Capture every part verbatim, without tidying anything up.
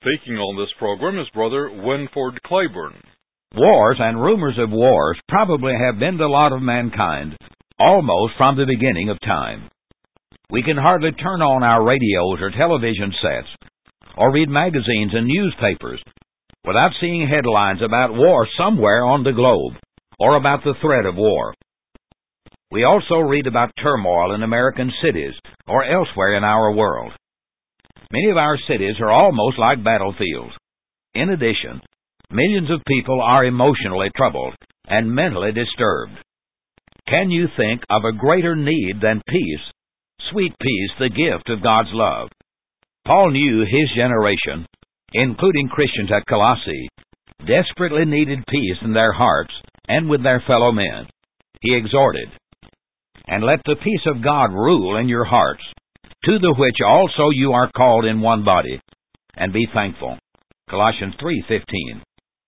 Speaking on this program is Brother Winford Claiborne. Wars and rumors of wars probably have been the lot of mankind almost from the beginning of time. We can hardly turn on our radios or television sets or read magazines and newspapers without seeing headlines about war somewhere on the globe or about the threat of war. We also read about turmoil in American cities or elsewhere in our world. Many of our cities are almost like battlefields. In addition, millions of people are emotionally troubled and mentally disturbed. Can you think of a greater need than peace, sweet peace, the gift of God's love? Paul knew his generation, including Christians at Colossae, desperately needed peace in their hearts and with their fellow men. He exhorted, "And let the peace of God rule in your hearts, to the which also you are called in one body, and be thankful." Colossians three fifteen.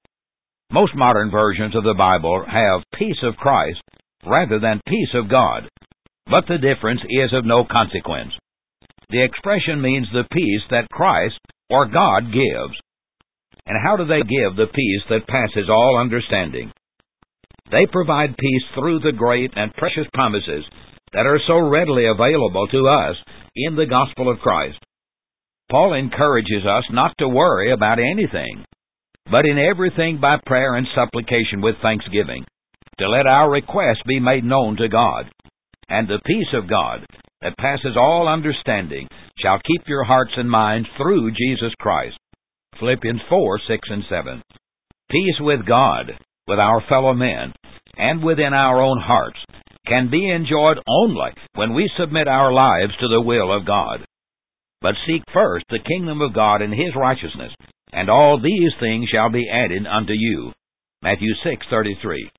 Most modern versions of the Bible have peace of Christ rather than peace of God, but the difference is of no consequence. The expression means the peace that Christ or God gives. And how do they give the peace that passes all understanding? They provide peace through the great and precious promises that are so readily available to us in the gospel of Christ. Paul encourages us not to worry about anything, but in everything by prayer and supplication with thanksgiving, to let our requests be made known to God. And the peace of God, that passes all understanding, shall keep your hearts and minds through Jesus Christ. Philippians four six and seven. Peace with God, with our fellow men, and within our own hearts, can be enjoyed only when we submit our lives to the will of God. But seek first the kingdom of God and His righteousness, and all these things shall be added unto you. Matthew six thirty-three.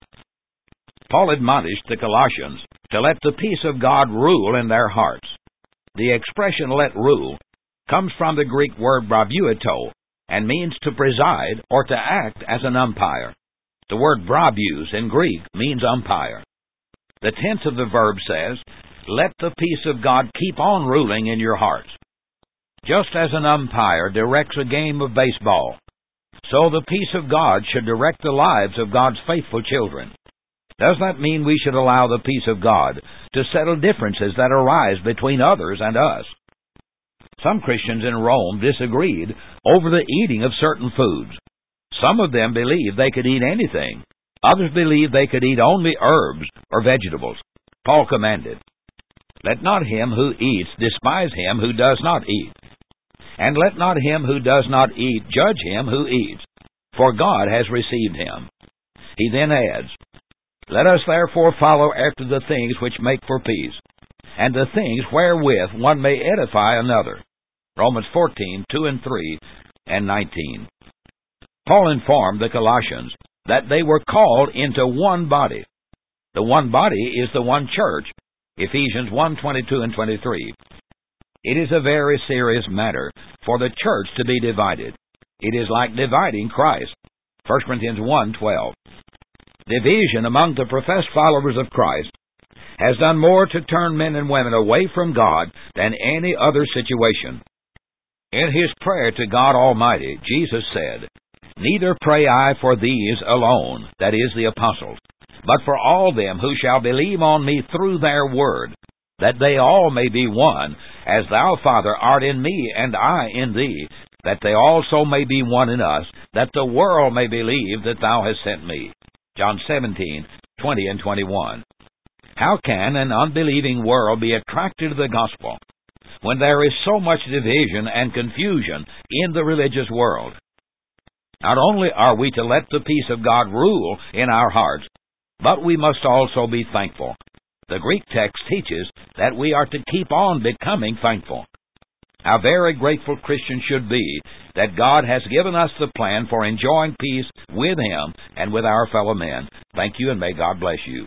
Paul admonished the Colossians to let the peace of God rule in their hearts. The expression "let rule" comes from the Greek word bravueto, and means to preside or to act as an umpire. The word brabus in Greek means umpire. The tense of the verb says, "Let the peace of God keep on ruling in your hearts." Just as an umpire directs a game of baseball, so the peace of God should direct the lives of God's faithful children. Does that mean we should allow the peace of God to settle differences that arise between others and us? Some Christians in Rome disagreed over the eating of certain foods. Some of them believed they could eat anything. Others believed they could eat only herbs or vegetables. Paul commanded, "Let not him who eats despise him who does not eat. And let not him who does not eat judge him who eats, for God has received him." He then adds, "Let us therefore follow after the things which make for peace, and the things wherewith one may edify another." Romans fourteen two and three and nineteen. Paul informed the Colossians that they were called into one body. The one body is the one church, Ephesians one twenty-two and twenty-three. It is a very serious matter for the church to be divided. It is like dividing Christ, First Corinthians one twelve. Division among the professed followers of Christ has done more to turn men and women away from God than any other situation. In His prayer to God Almighty, Jesus said, "Neither pray I for these alone," that is, the apostles, "but for all them who shall believe on me through their word, that they all may be one, as thou, Father, art in me, and I in thee, that they also may be one in us, that the world may believe that thou hast sent me." John seventeen twenty and twenty-one. How can an unbelieving world be attracted to the gospel when there is so much division and confusion in the religious world? Not only are we to let the peace of God rule in our hearts, but we must also be thankful. The Greek text teaches that we are to keep on becoming thankful. How very grateful Christians should be that God has given us the plan for enjoying peace with Him and with our fellow men. Thank you, and may God bless you.